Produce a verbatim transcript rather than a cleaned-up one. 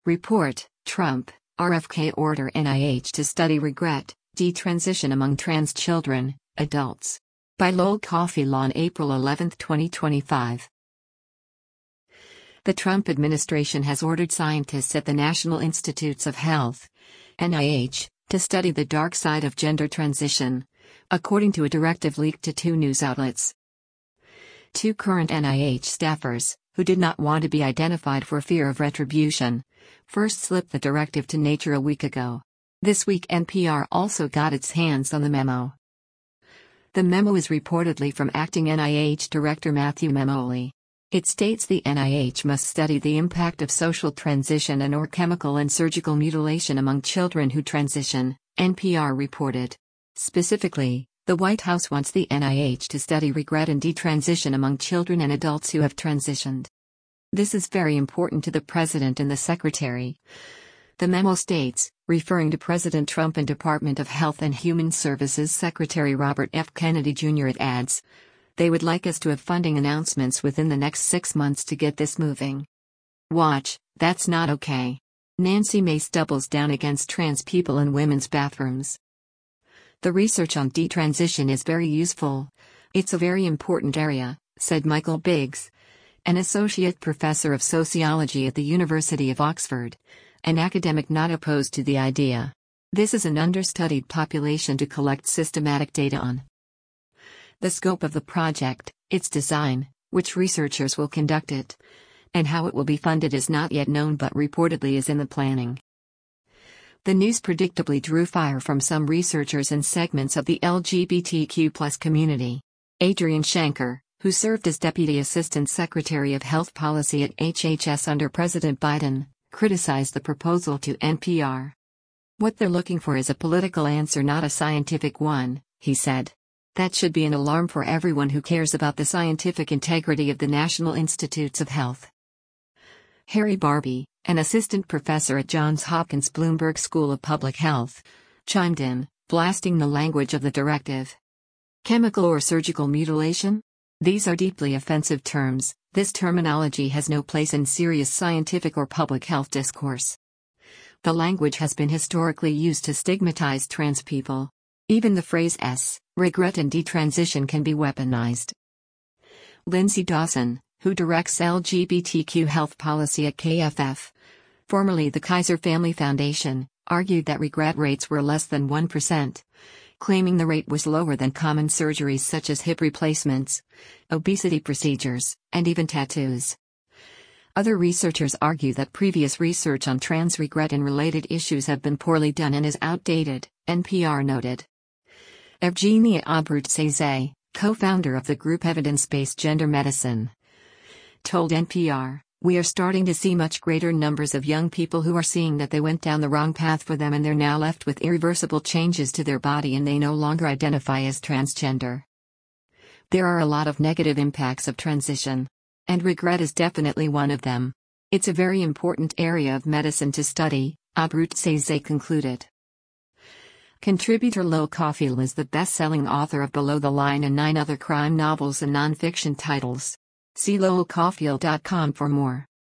Report, Trump, R F K order N I H to study regret, detransition among trans children, adults. By Lowell Coffey on April eleventh, twenty twenty-five. The Trump administration has ordered scientists at the National Institutes of Health, N I H, to study the dark side of gender transition, according to a directive leaked to two news outlets. Two current N I H staffers, who did not want to be identified for fear of retribution, first slipped the directive to Nature a week ago. This week N P R also got its hands on the memo. The memo is reportedly from acting N I H Director Matthew Memoli. It states the N I H must study the impact of social transition and or chemical and surgical mutilation among children who transition, N P R reported. Specifically, the White House wants the N I H to study regret and detransition among children and adults who have transitioned. This is very important to the President and the Secretary. The memo states, referring to President Trump and Department of Health and Human Services Secretary Robert F. Kennedy Junior It adds, they would like us to have funding announcements within the next six months to get this moving. Watch, that's not okay. Nancy Mace doubles down against trans people in women's bathrooms. The research on detransition is very useful. It's a very important area, said Michael Biggs, an associate professor of sociology at the University of Oxford, an academic not opposed to the idea. This is an understudied population to collect systematic data on. The scope of the project, its design, which researchers will conduct it, and how it will be funded is not yet known but reportedly is in the planning. The news predictably drew fire from some researchers and segments of the L G B T Q plus community. Adrian Shanker, who served as Deputy Assistant Secretary of Health Policy at H H S under President Biden, criticized the proposal to N P R. What they're looking for is a political answer, not a scientific one, he said. That should be an alarm for everyone who cares about the scientific integrity of the National Institutes of Health. Harry Barbie, an assistant professor at Johns Hopkins Bloomberg School of Public Health, chimed in, blasting the language of the directive. Chemical or surgical mutilation? These are deeply offensive terms. This terminology has no place in serious scientific or public health discourse. The language has been historically used to stigmatize trans people. Even the phrase S, regret and detransition can be weaponized. Lindsay Dawson, who directs L G B T Q health policy at K F F, formerly the Kaiser Family Foundation, argued that regret rates were less than one percent, claiming the rate was lower than common surgeries such as hip replacements, obesity procedures, and even tattoos. Other researchers argue that previous research on trans regret and related issues have been poorly done and is outdated, N P R noted. Evgenia Abruzese, co-founder of the group Evidence-Based Gender Medicine, told N P R, "We are starting to see much greater numbers of young people who are seeing that they went down the wrong path for them and they're now left with irreversible changes to their body and they no longer identify as transgender. There are a lot of negative impacts of transition. And regret is definitely one of them. It's a very important area of medicine to study," Abruzese concluded. Contributor Lowell Coffey was the best-selling author of Below the Line and nine other crime novels and nonfiction titles. See lowell coffey dot com for more.